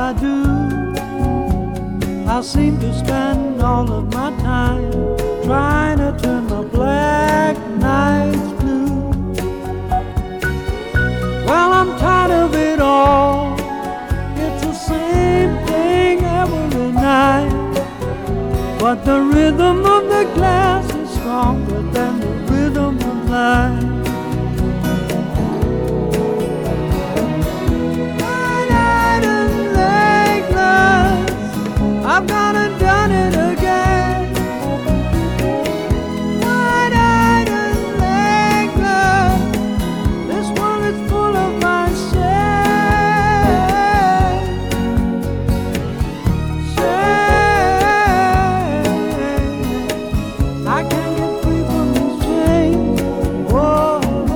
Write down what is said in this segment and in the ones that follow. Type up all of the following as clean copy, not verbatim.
I do. I seem to spend all of my time trying to turn my black nights blue. Well, I'm tired of it all. It's the same thing every night. But the rhythm of the glass is stronger than the rhythm of life. I've gone and done it again. Wide-eyed and legless. This one is full of my shame. I can't get free from this chain. Whoa.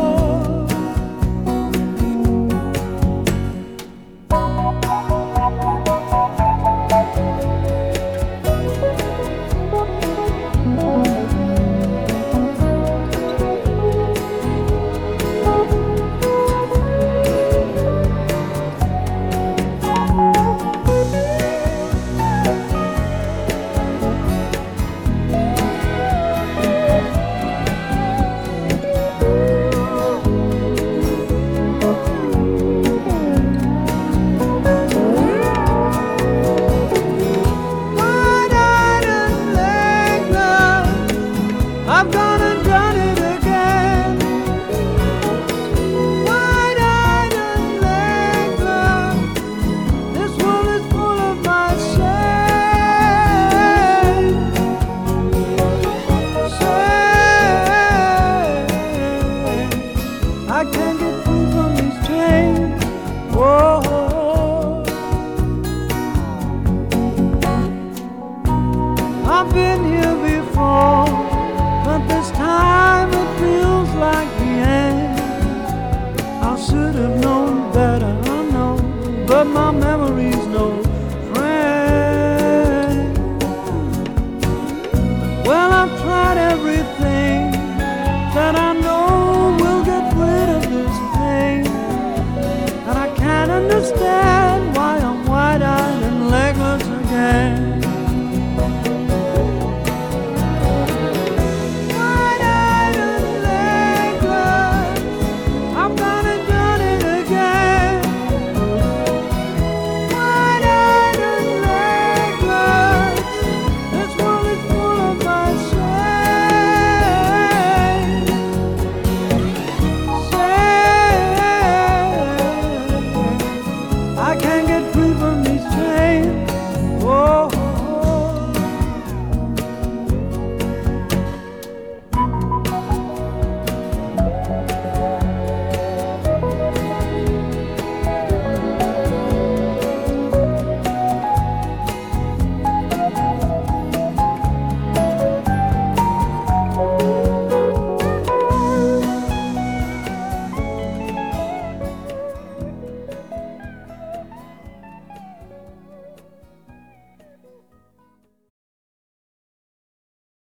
I've gone and done it again. Wide-eyed and legless. This world is full of my shame. I can't get free from these chains. Whoa. I've been here before, but this time it feels like the end. I should have known better, I know, but my memory